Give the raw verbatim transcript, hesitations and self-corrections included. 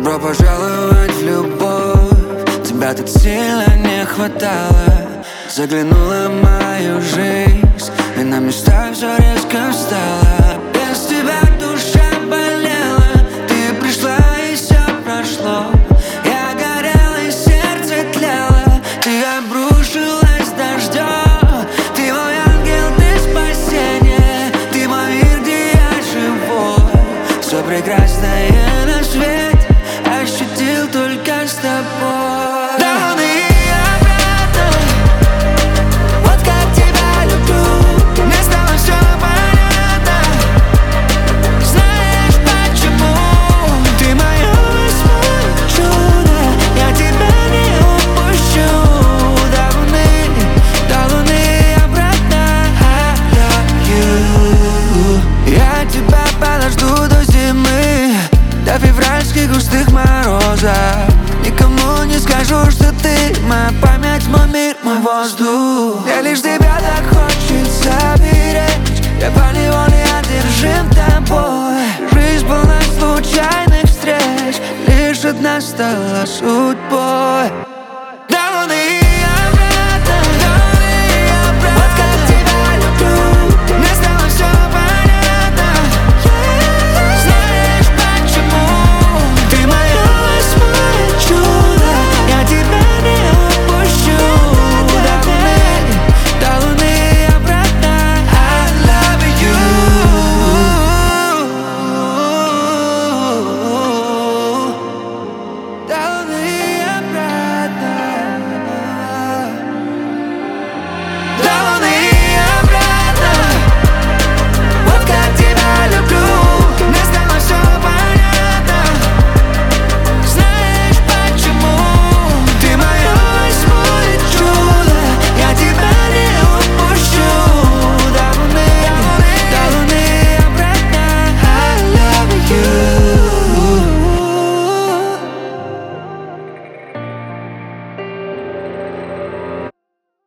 Добро пожаловать в любовь. Тебя так сильно не хватало. Заглянула в мою жизнь, и на места все резко встало. Без тебя душа болела. Ты пришла и все прошло. Я горела и сердце тлело. Ты обрушилась дождем. Ты мой ангел, ты спасение. Ты мой мир, где я живой. Все прекрасное на свете ощутил только с тобой. До луны и обратно. Вот как тебя люблю. Мне стало все понятно. Знаешь почему? Ты мое восьмое чудо. Я тебя не упущу. До луны, до луны и обратно. I love you. Я тебя подожду до зимы, до февральских густых морозов. Никому не скажу, что ты моя память, мой мир, мой воздух. Мне лишь тебя так хочется беречь. Я поневоле одержим тобой. Жизнь полна случайных встреч. Лишь одна стала судьбой.